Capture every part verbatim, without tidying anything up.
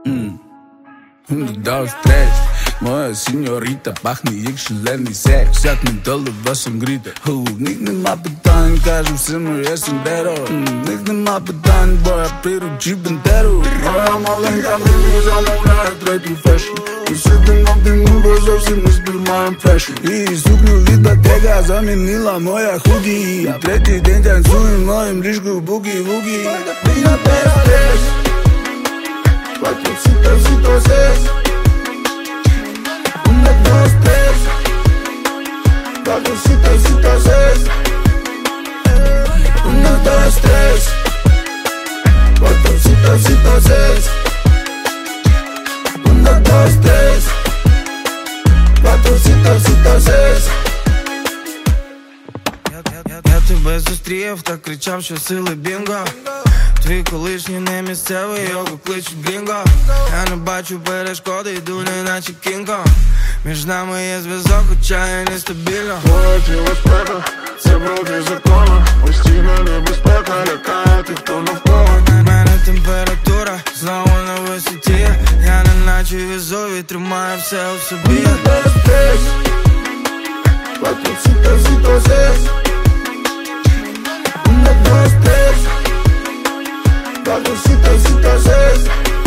Dos, tres, moja signorita, pachni ik šaleni seks. Vsak mi dole vas sam grita. Nik nema pitanj, kažem svima jesam dero. Nik nema pitanj, boja priruči banderu. Moja malenka mi zamognaje tretju fashion. I sjedim na tim nubo, zovsim izbil my impression. I suknju vida tega zamenila moja hugi. I tretji den tancujem mojim rišku bugi vugi. Pina bez stres, cuatro citas y dos es. Una, dos, tres, cuatro citas y dos es. Una, dos, tres, cuatro citas y dos es. Una, dos, tres, cuatro citas y dos es. Я тебе зустрів, так кричав, що сили бінго. Твій колишній не місцевий, його кличуть грінго. Я не бачу перешкоди, йду неначе кінг-конг. Між нами є зв'язок, хоча я нестабільно. Моя тіло спека, це проти закону. Постійна небезпека, лякає тих, хто навколо. У мене температура, знову на висоті. Я неначе Везувій, тримаю все у собі. Una, dos, tres, cuatro citas y dos es. Una, dos, tres, cuatro citas y dos es.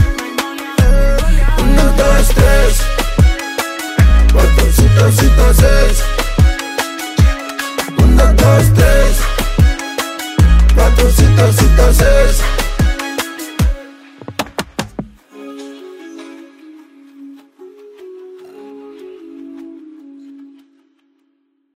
Una, dos, tres, cuatro citas y dos es. Una, dos, tres, cuatro citas y dos es.